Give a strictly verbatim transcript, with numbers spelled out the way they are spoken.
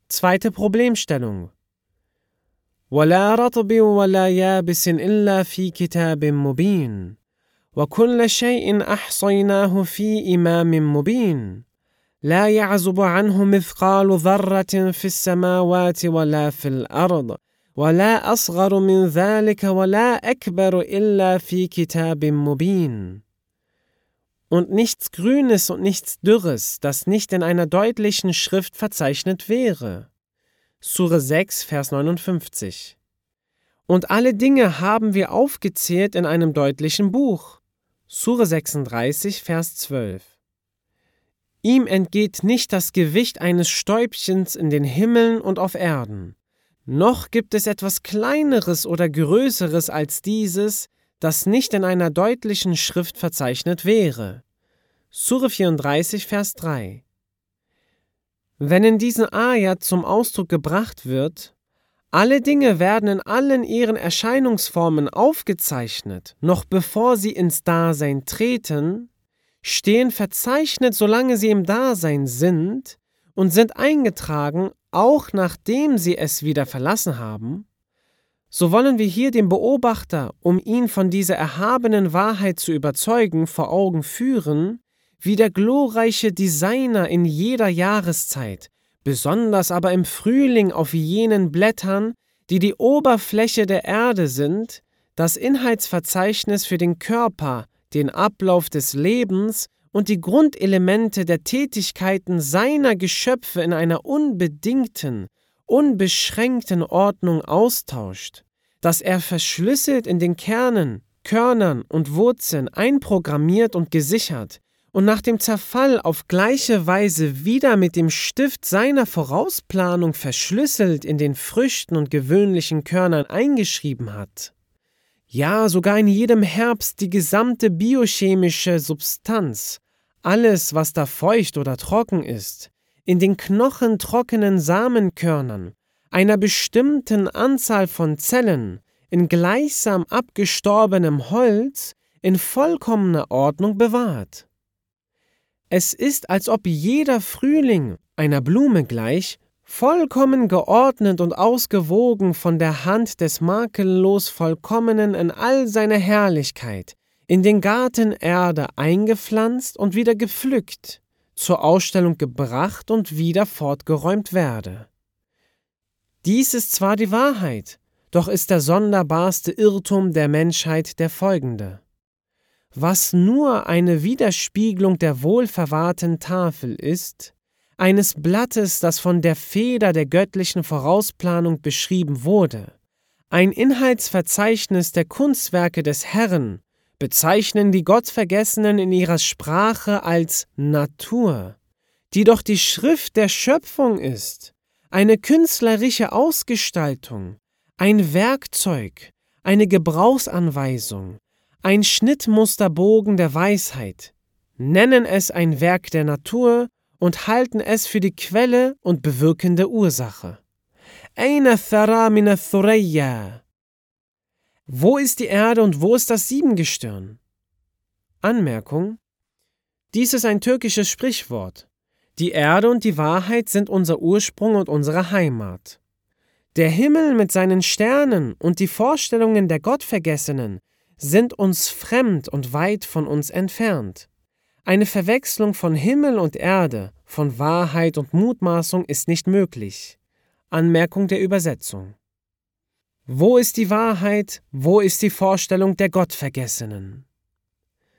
Zweite Problemstellung. وَلَا رَطْبٍ وَلَا يَابِسٍ إِلَّا فِي كِتَابٍ مُبِينٍ وَكُلَّ شَيْءٍ أَحْصَيْنَاهُ فِي إِمَامٍ مُبِينٍ لا يعزب عنه مثقال ذرة في السماوات ولا في الأرض ولا أصغر من ذلك ولا أكبر إلا في كتاب مبين. Und nichts Grünes und nichts Dürres, das nicht in einer deutlichen Schrift verzeichnet wäre. Sure sechs, Vers neunundfünfzig. Und alle Dinge haben wir aufgezählt in einem deutlichen Buch. Sure sechsunddreißig, Vers zwölf. Ihm entgeht nicht das Gewicht eines Stäubchens in den Himmeln und auf Erden. Noch gibt es etwas Kleineres oder Größeres als dieses, das nicht in einer deutlichen Schrift verzeichnet wäre. Sure vierunddreißig, Vers drei. Wenn in diesen Ayat zum Ausdruck gebracht wird, alle Dinge werden in allen ihren Erscheinungsformen aufgezeichnet, noch bevor sie ins Dasein treten, stehen verzeichnet, solange sie im Dasein sind und sind eingetragen, auch nachdem sie es wieder verlassen haben, so wollen wir hier dem Beobachter, um ihn von dieser erhabenen Wahrheit zu überzeugen, vor Augen führen, wie der glorreiche Designer in jeder Jahreszeit, besonders aber im Frühling auf jenen Blättern, die die Oberfläche der Erde sind, das Inhaltsverzeichnis für den Körper, den Ablauf des Lebens und die Grundelemente der Tätigkeiten seiner Geschöpfe in einer unbedingten, unbeschränkten Ordnung austauscht, dass er verschlüsselt in den Kernen, Körnern und Wurzeln einprogrammiert und gesichert und nach dem Zerfall auf gleiche Weise wieder mit dem Stift seiner Vorausplanung verschlüsselt in den Früchten und gewöhnlichen Körnern eingeschrieben hat. Ja, sogar in jedem Herbst die gesamte biochemische Substanz, alles, was da feucht oder trocken ist, in den knochentrockenen Samenkörnern, einer bestimmten Anzahl von Zellen, in gleichsam abgestorbenem Holz, in vollkommener Ordnung bewahrt. Es ist, als ob jeder Frühling, einer Blume gleich, vollkommen geordnet und ausgewogen von der Hand des makellos Vollkommenen in all seiner Herrlichkeit, in den Garten Erde eingepflanzt und wieder gepflückt, zur Ausstellung gebracht und wieder fortgeräumt werde. Dies ist zwar die Wahrheit, doch ist der sonderbarste Irrtum der Menschheit der folgende. Was nur eine Widerspiegelung der wohlverwahrten Tafel ist, eines Blattes, das von der Feder der göttlichen Vorausplanung beschrieben wurde, ein Inhaltsverzeichnis der Kunstwerke des Herrn, bezeichnen die Gottvergessenen in ihrer Sprache als Natur, die doch die Schrift der Schöpfung ist, eine künstlerische Ausgestaltung, ein Werkzeug, eine Gebrauchsanweisung, ein Schnittmusterbogen der Weisheit, nennen es ein Werk der Natur und halten es für die Quelle und bewirkende Ursache. Aina thara min ath-thurayya. Wo ist die Erde und wo ist das Siebengestirn? Anmerkung: Dies ist ein türkisches Sprichwort. Die Erde und die Wahrheit sind unser Ursprung und unsere Heimat. Der Himmel mit seinen Sternen und die Vorstellungen der Gottvergessenen sind uns fremd und weit von uns entfernt. Eine Verwechslung von Himmel und Erde, von Wahrheit und Mutmaßung ist nicht möglich. Anmerkung der Übersetzung. Wo ist die Wahrheit, wo ist die Vorstellung der Gottvergessenen?